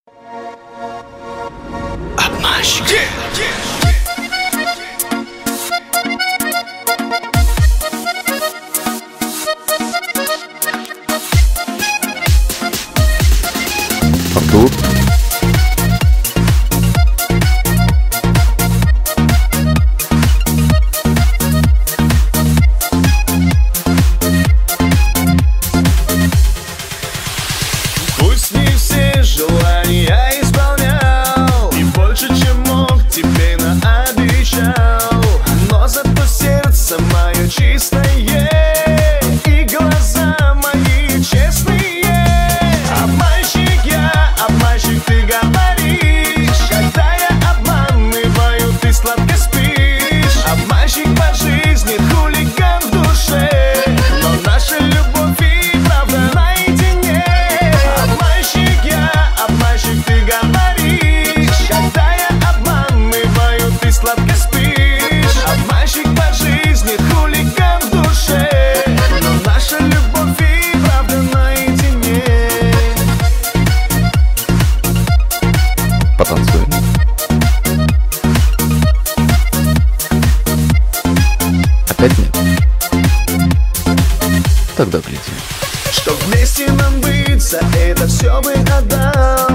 Обманщик. Артур. Пусть не все желания исполнял, и больше, чем мог, тебе наобещал, но зато сердце мое чистое и глаза мои честные. Обманщик я, обманщик ты говоришь, когда я обманываю, ты сладко спишь. Обманщик по жизни, хулиган в душе, но наша любовь и правда наедине. Обманщик я, обманщик ты говоришь, когда я обманываю, ты сладко спишь. Обманщик по жизни, хулиган в душе, но наша любовь и правда наедине. Потанцуем. Опять нет? Тогда глядим. Чтоб вместе нам быть, за это все бы отдал.